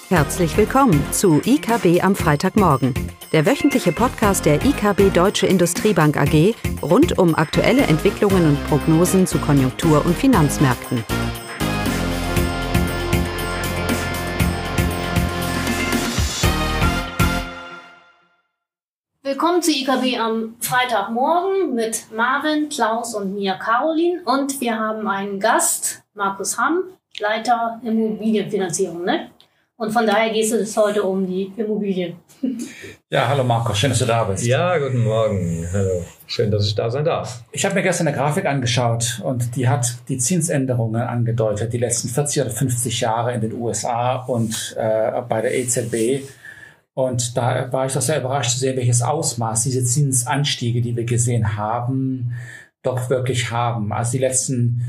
Herzlich willkommen zu IKB am Freitagmorgen, der wöchentliche Podcast der IKB Deutsche Industriebank AG rund um aktuelle Entwicklungen und Prognosen zu Konjunktur- und Finanzmärkten. Willkommen zu IKB am Freitagmorgen mit Marvin, Klaus und mir, Caroline. Und wir haben einen Gast, Markus Hamm, Leiter Immobilienfinanzierung, ne? Und von daher geht es heute um die Immobilien. Ja, hallo Markus, schön, dass du da bist. Ja, guten Morgen. Hallo, schön, dass ich da sein darf. Ich habe mir gestern eine Grafik angeschaut und die hat die Zinsänderungen angedeutet, die letzten 40 oder 50 Jahre in den USA und bei der EZB. Und da war ich doch sehr überrascht zu sehen, welches Ausmaß diese Zinsanstiege, die wir gesehen haben, doch wirklich haben. Also die letzten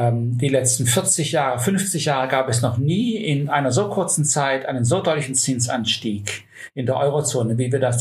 40 Jahre, 50 Jahre gab es noch nie in einer so kurzen Zeit einen so deutlichen Zinsanstieg in der Eurozone, wie wir das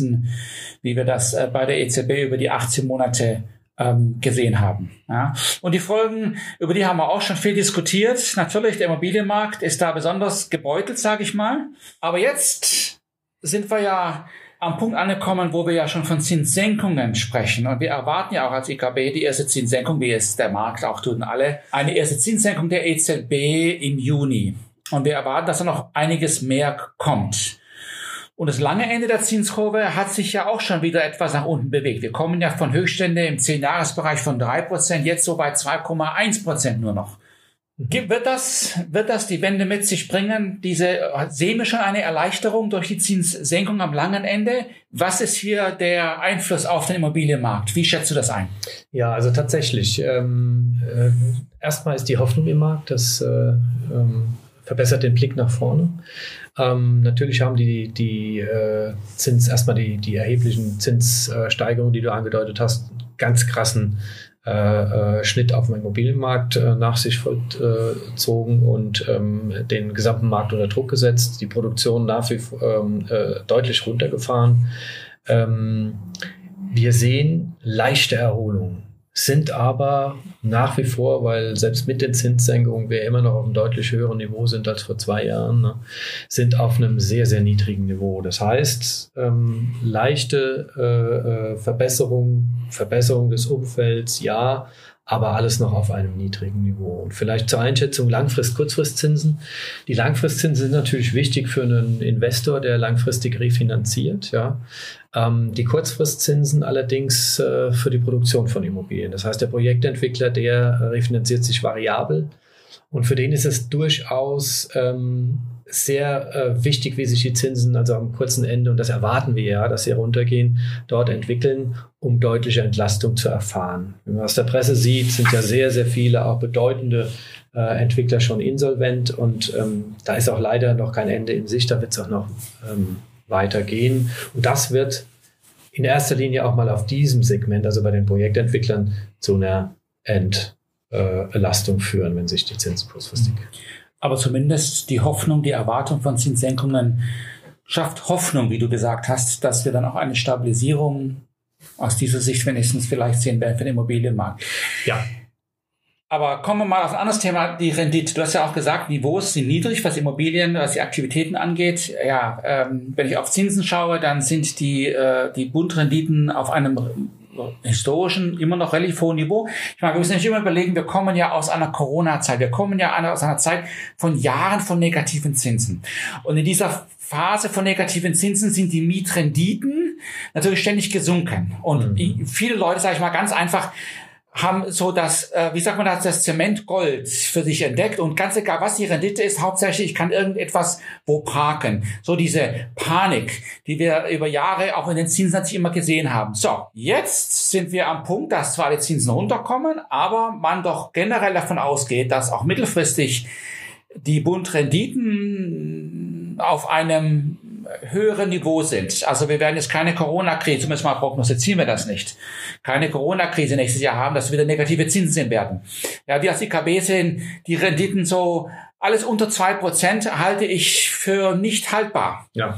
bei der EZB über die 18 Monate gesehen haben. Ja. Und die Folgen, über die haben wir auch schon viel diskutiert. Natürlich, der Immobilienmarkt ist da besonders gebeutelt, sage ich mal. Aber jetzt sind wir ja am Punkt angekommen, wo wir ja schon von Zinssenkungen sprechen. Und wir erwarten ja auch als IKB die erste Zinssenkung, wie es der Markt auch tun alle, eine erste Zinssenkung der EZB im Juni. Und wir erwarten, dass da noch einiges mehr kommt. Und das lange Ende der Zinskurve hat sich ja auch schon wieder etwas nach unten bewegt. Wir kommen ja von Höchststände im 10-Jahres-Bereich von 3%, jetzt so bei 2,1% nur noch. Wird das die Wende mit sich bringen? Sehen wir schon eine Erleichterung durch die Zinssenkung am langen Ende? Was ist hier der Einfluss auf den Immobilienmarkt? Wie schätzt du das ein? Ja, also tatsächlich. Erstmal ist die Hoffnung im Markt, das verbessert den Blick nach vorne. Natürlich haben die erheblichen Zinssteigerungen, die du angedeutet hast, ganz krassen Schnitt auf dem Immobilienmarkt nach sich vollzogen und den gesamten Markt unter Druck gesetzt, die Produktion nach wie vor deutlich runtergefahren. Wir sehen leichte Erholungen, sind aber nach wie vor, weil selbst mit den Zinssenkungen wir immer noch auf einem deutlich höheren Niveau sind als vor 2 Jahren, ne, sind auf einem sehr, sehr niedrigen Niveau. Das heißt, leichte Verbesserung des Umfelds, ja, aber alles noch auf einem niedrigen Niveau. Und vielleicht zur Einschätzung Kurzfristzinsen. Die Langfristzinsen sind natürlich wichtig für einen Investor, der langfristig refinanziert. Ja. Die Kurzfristzinsen allerdings für die Produktion von Immobilien. Das heißt, der Projektentwickler, der refinanziert sich variabel. Und für den ist es durchaus sehr wichtig, wie sich die Zinsen also am kurzen Ende, und das erwarten wir ja, dass sie runtergehen, dort entwickeln, um deutliche Entlastung zu erfahren. Wenn man aus der Presse sieht, sind ja sehr, sehr viele auch bedeutende Entwickler schon insolvent und da ist auch leider noch kein Ende in Sicht, da wird es auch noch weitergehen. Und das wird in erster Linie auch mal auf diesem Segment, also bei den Projektentwicklern, zu einer Entlastung führen, wenn sich die Zinsen kurzfristig. Aber zumindest die Hoffnung, die Erwartung von Zinssenkungen schafft Hoffnung, wie du gesagt hast, dass wir dann auch eine Stabilisierung aus dieser Sicht wenigstens vielleicht sehen werden für den Immobilienmarkt. Ja. Aber kommen wir mal auf ein anderes Thema, die Rendite. Du hast ja auch gesagt, Niveaus sind niedrig, was Immobilien, was die Aktivitäten angeht. Ja, wenn ich auf Zinsen schaue, dann sind die Bundrenditen auf einem historischen, immer noch relativ hohen Niveau. Ich meine, wir müssen nicht immer überlegen, wir kommen ja aus einer Corona-Zeit. Wir kommen ja aus einer Zeit von Jahren von negativen Zinsen. Und in dieser Phase von negativen Zinsen sind die Mietrenditen natürlich ständig gesunken. Und viele Leute, sage ich mal ganz einfach, haben so das Zementgold für sich entdeckt und ganz egal, was die Rendite ist, hauptsächlich, ich kann irgendetwas wo parken. So diese Panik, die wir über Jahre auch in den Zinsen natürlich immer gesehen haben. So, jetzt sind wir am Punkt, dass zwar die Zinsen runterkommen, aber man doch generell davon ausgeht, dass auch mittelfristig die Bundrenditen auf einem höheren Niveau sind. Also wir werden jetzt keine Corona-Krise, zumindest mal prognostizieren wir das nicht, keine Corona-Krise nächstes Jahr haben, dass wir wieder negative Zinsen sehen werden. Ja, wir als IKB sehen die Renditen so alles unter 2% halte ich für nicht haltbar. Ja.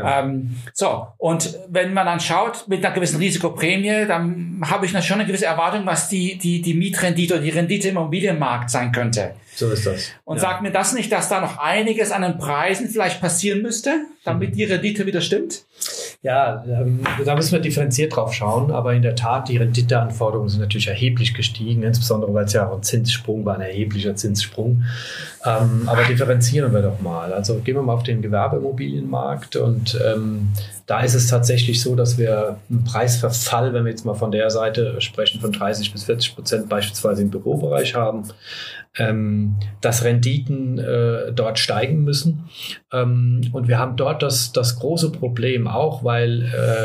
Und wenn man dann schaut, mit einer gewissen Risikoprämie, dann habe ich schon eine gewisse Erwartung, was die Mietrendite oder die Rendite im Immobilienmarkt sein könnte. So ist das. Und sagt mir das nicht, dass da noch einiges an den Preisen vielleicht passieren müsste, damit die Rendite wieder stimmt? Ja, da müssen wir differenziert drauf schauen, aber in der Tat, die Renditeanforderungen sind natürlich erheblich gestiegen, insbesondere weil es ja auch ein Zinssprung war, ein erheblicher Zinssprung. Aber differenzieren wir doch mal. Also gehen wir mal auf den Gewerbeimmobilienmarkt und da ist es tatsächlich so, dass wir einen Preisverfall, wenn wir jetzt mal von der Seite sprechen, von 30-40% beispielsweise im Bürobereich haben, dass Renditen dort steigen müssen. Und wir haben dort das große Problem auch, weil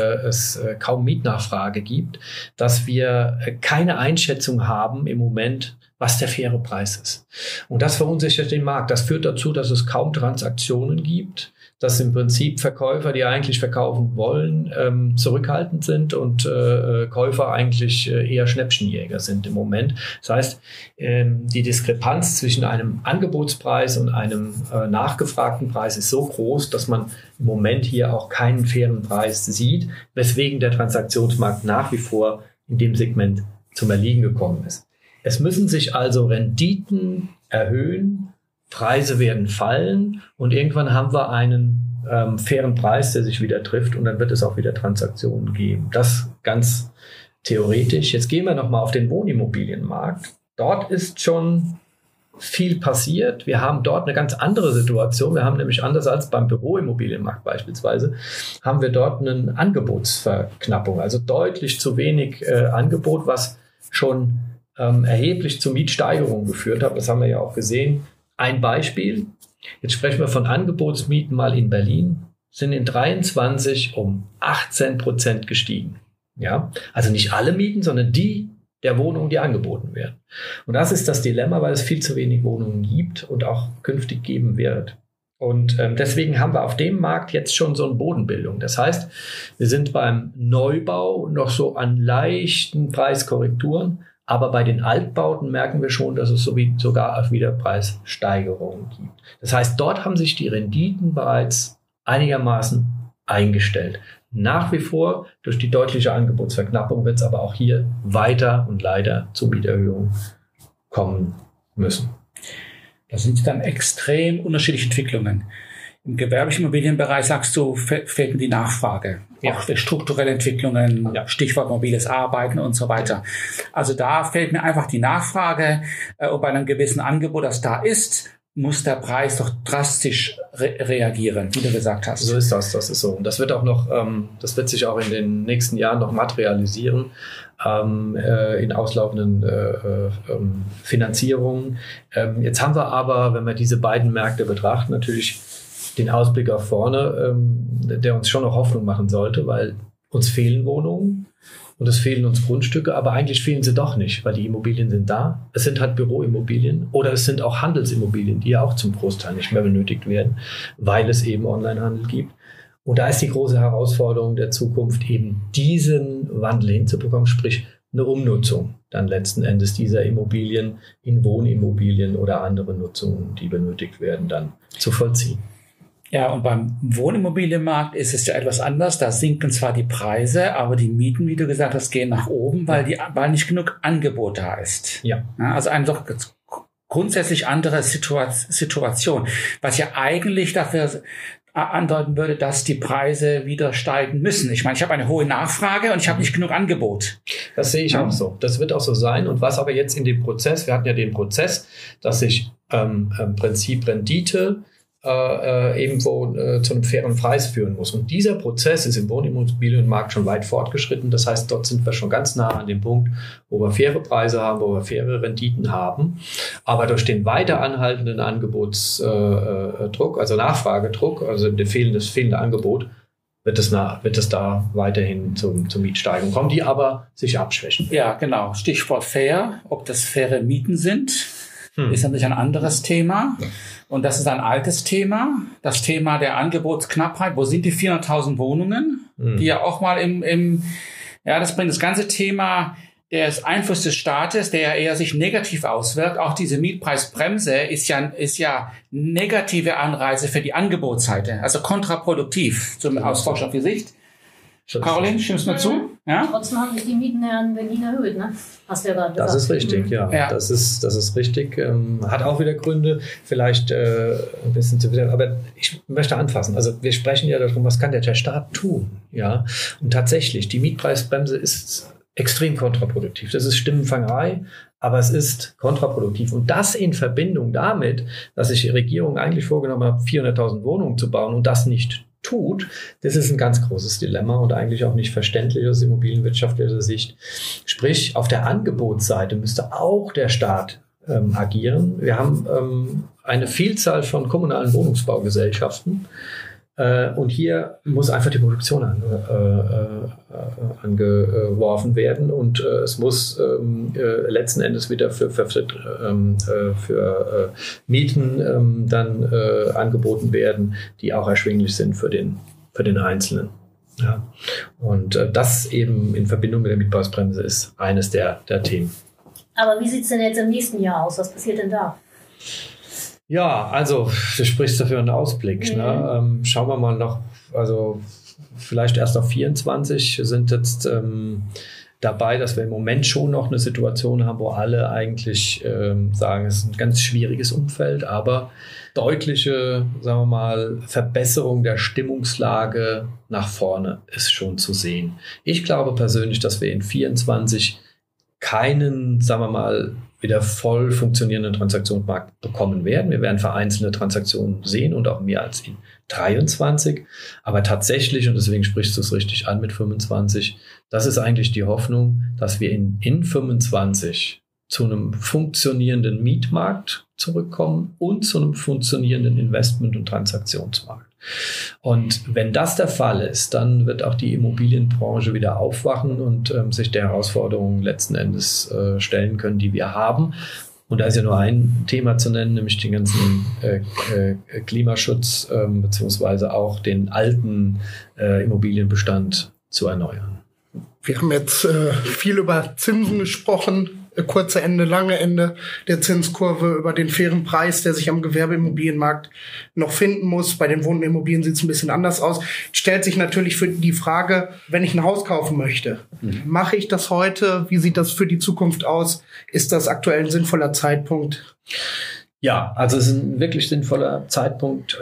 es kaum Mietnachfrage gibt, dass wir keine Einschätzung haben im Moment, was der faire Preis ist. Und das verunsichert den Markt. Das führt dazu, dass es kaum Transaktionen gibt, dass im Prinzip Verkäufer, die eigentlich verkaufen wollen, zurückhaltend sind und Käufer eigentlich eher Schnäppchenjäger sind im Moment. Das heißt, die Diskrepanz zwischen einem Angebotspreis und einem nachgefragten Preis ist so groß, dass man im Moment hier auch keinen fairen Preis sieht, weswegen der Transaktionsmarkt nach wie vor in dem Segment zum Erliegen gekommen ist. Es müssen sich also Renditen erhöhen, Preise werden fallen und irgendwann haben wir einen fairen Preis, der sich wieder trifft und dann wird es auch wieder Transaktionen geben. Das ganz theoretisch. Jetzt gehen wir nochmal auf den Wohnimmobilienmarkt. Dort ist schon viel passiert. Wir haben dort eine ganz andere Situation. Wir haben nämlich anders als beim Büroimmobilienmarkt beispielsweise, haben wir dort eine Angebotsverknappung, also deutlich zu wenig Angebot, was schon erheblich zu Mietsteigerungen geführt hat. Das haben wir ja auch gesehen. Ein Beispiel, jetzt sprechen wir von Angebotsmieten mal in Berlin, sind in 23 um 18% gestiegen. Ja, also nicht alle Mieten, sondern die der Wohnungen, die angeboten werden. Und das ist das Dilemma, weil es viel zu wenig Wohnungen gibt und auch künftig geben wird. Und deswegen haben wir auf dem Markt jetzt schon so eine Bodenbildung. Das heißt, wir sind beim Neubau noch so an leichten Preiskorrekturen, aber bei den Altbauten merken wir schon, dass es sogar auch wieder Preissteigerungen gibt. Das heißt, dort haben sich die Renditen bereits einigermaßen eingestellt. Nach wie vor, durch die deutliche Angebotsverknappung, wird es aber auch hier weiter und leider zu Mieterhöhungen kommen müssen. Das sind dann extrem unterschiedliche Entwicklungen. Im gewerblichen Immobilienbereich sagst du, fehlt die Nachfrage. Ja. Auch strukturelle Entwicklungen, ja. Stichwort mobiles Arbeiten und so weiter. Also da fehlt mir einfach die Nachfrage, ob bei einem gewissen Angebot, das da ist, muss der Preis doch drastisch reagieren, wie du gesagt hast. So ist das ist so. Und das wird auch noch, das wird sich auch in den nächsten Jahren noch materialisieren, in auslaufenden Finanzierungen. Jetzt haben wir aber, wenn wir diese beiden Märkte betrachten, natürlich den Ausblick auf vorne, der uns schon noch Hoffnung machen sollte, weil uns fehlen Wohnungen und es fehlen uns Grundstücke, aber eigentlich fehlen sie doch nicht, weil die Immobilien sind da. Es sind halt Büroimmobilien oder es sind auch Handelsimmobilien, die ja auch zum Großteil nicht mehr benötigt werden, weil es eben Onlinehandel gibt. Und da ist die große Herausforderung der Zukunft, eben diesen Wandel hinzubekommen, sprich eine Umnutzung dann letzten Endes dieser Immobilien in Wohnimmobilien oder andere Nutzungen, die benötigt werden, dann zu vollziehen. Ja, und beim Wohnimmobilienmarkt ist es ja etwas anders. Da sinken zwar die Preise, aber die Mieten, wie du gesagt hast, gehen nach oben, weil nicht genug Angebot da ist. Ja. Also eine doch grundsätzlich andere Situation, was ja eigentlich dafür andeuten würde, dass die Preise wieder steigen müssen. Ich meine, ich habe eine hohe Nachfrage und ich habe nicht genug Angebot. Das sehe ich auch so. Das wird auch so sein. Und was aber jetzt in dem Prozess, wir hatten ja den Prozess, dass sich im Prinzip Rendite irgendwo zu einem fairen Preis führen muss. Und dieser Prozess ist im Wohnimmobilienmarkt schon weit fortgeschritten. Das heißt, dort sind wir schon ganz nah an dem Punkt, wo wir faire Preise haben, wo wir faire Renditen haben. Aber durch den weiter anhaltenden Angebotsdruck, also Nachfragedruck, also das fehlende Angebot, wird es da weiterhin zur Mietsteigerung kommen, die aber sich abschwächen. Ja, genau. Stichwort fair. Ob das faire Mieten sind, ist natürlich ein anderes Thema. Und das ist ein altes Thema. Das Thema der Angebotsknappheit. Wo sind die 400.000 Wohnungen? Die ja auch mal das bringt das ganze Thema des Einfluss des Staates, der ja eher sich negativ auswirkt. Auch diese Mietpreisbremse ist ja negative Anreize für die Angebotsseite, also kontraproduktiv aus Forschersicht Sicht. Caroline, stimmst du mir zu? Ja? Trotzdem haben sich die Mieten ja in Berlin erhöht, ne? Hast du ja gerade gesagt. Das ist richtig, ja. Das ist richtig. Hat auch wieder Gründe, vielleicht ein bisschen zu wieder. Aber ich möchte anfassen. Also wir sprechen ja darum, was kann der Staat tun? Ja. Und tatsächlich, die Mietpreisbremse ist extrem kontraproduktiv. Das ist Stimmenfangerei, aber es ist kontraproduktiv. Und das in Verbindung damit, dass sich die Regierung eigentlich vorgenommen hat, 400.000 Wohnungen zu bauen und das nicht tut, das ist ein ganz großes Dilemma und eigentlich auch nicht verständlich aus immobilienwirtschaftlicher Sicht. Sprich, auf der Angebotsseite müsste auch der Staat agieren. Wir haben eine Vielzahl von kommunalen Wohnungsbaugesellschaften und hier muss einfach die Produktion angeworfen werden und es muss letzten Endes wieder für Mieten dann angeboten werden, die auch erschwinglich sind für den Einzelnen. Ja. Und das eben in Verbindung mit der Mietpreisbremse ist eines der Themen. Aber wie sieht es denn jetzt im nächsten Jahr aus? Was passiert denn da? Ja, also du sprichst dafür einen Ausblick. Ne? Schauen wir mal noch, also vielleicht erst auf 24 sind jetzt dabei, dass wir im Moment schon noch eine Situation haben, wo alle eigentlich sagen, es ist ein ganz schwieriges Umfeld, aber deutliche, sagen wir mal, Verbesserung der Stimmungslage nach vorne ist schon zu sehen. Ich glaube persönlich, dass wir in 24 keinen, sagen wir mal, wieder voll funktionierenden Transaktionsmarkt bekommen werden. Wir werden vereinzelte Transaktionen sehen und auch mehr als in 23. Aber tatsächlich, und deswegen sprichst du es richtig an mit 25, das ist eigentlich die Hoffnung, dass wir in 25 zu einem funktionierenden Mietmarkt zurückkommen und zu einem funktionierenden Investment- und Transaktionsmarkt. Und wenn das der Fall ist, dann wird auch die Immobilienbranche wieder aufwachen und sich der Herausforderungen letzten Endes stellen können, die wir haben. Und da ist ja nur ein Thema zu nennen, nämlich den ganzen Klimaschutz beziehungsweise auch den alten Immobilienbestand zu erneuern. Wir haben jetzt viel über Zinsen gesprochen. Kurze Ende, lange Ende der Zinskurve, über den fairen Preis, der sich am Gewerbeimmobilienmarkt noch finden muss. Bei den Wohnimmobilien sieht es ein bisschen anders aus. Stellt sich natürlich für die Frage, wenn ich ein Haus kaufen möchte, mache ich das heute? Wie sieht das für die Zukunft aus? Ist das aktuell ein sinnvoller Zeitpunkt? Ja, also es ist ein wirklich sinnvoller Zeitpunkt,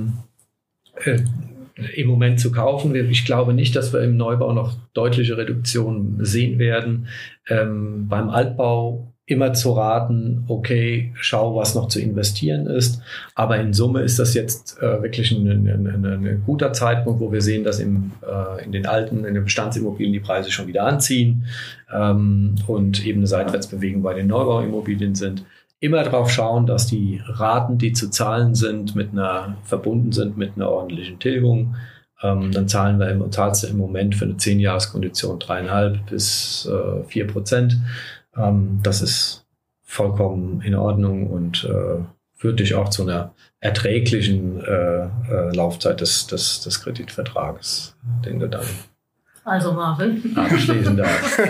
im Moment zu kaufen. Ich glaube nicht, dass wir im Neubau noch deutliche Reduktionen sehen werden. Beim Altbau immer zu raten, okay, schau, was noch zu investieren ist. Aber in Summe ist das jetzt wirklich ein guter Zeitpunkt, wo wir sehen, dass in den Bestandsimmobilien die Preise schon wieder anziehen und eben eine Seitwärtsbewegung bei den Neubauimmobilien sind. Immer darauf schauen, dass die Raten, die zu zahlen sind, verbunden sind mit einer ordentlichen Tilgung. Dann zahlst du im Moment für eine 10-Jahres-Kondition 3,5 bis 4%. Das ist vollkommen in Ordnung und führt dich auch zu einer erträglichen Laufzeit des Kreditvertrages, den du dann Marvin abschließen darfst.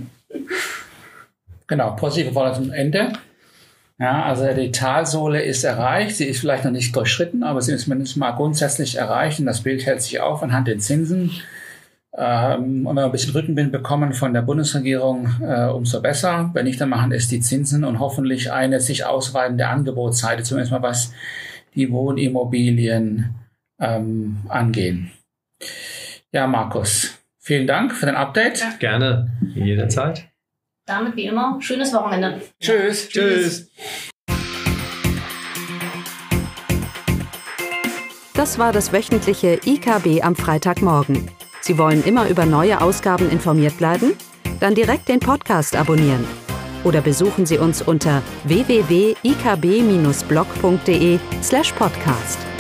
Genau, positive Worte zum Ende. Ja, also die Talsohle ist erreicht. Sie ist vielleicht noch nicht durchschritten, aber sie ist zumindest mal grundsätzlich erreicht und das Bild hält sich auf anhand der Zinsen. Und wenn wir ein bisschen Rückenwind bekommen von der Bundesregierung, umso besser. Wenn nicht, dann machen es die Zinsen und hoffentlich eine sich ausweitende Angebotsseite, zumindest mal was die Wohnimmobilien angehen. Ja, Markus, vielen Dank für dein Update. Ja. Gerne, jederzeit. Damit wie immer, schönes Wochenende. Tschüss. Tschüss. Das war das wöchentliche IKB am Freitagmorgen. Sie wollen immer über neue Ausgaben informiert bleiben? Dann direkt den Podcast abonnieren. Oder besuchen Sie uns unter www.ikb-blog.de/podcast.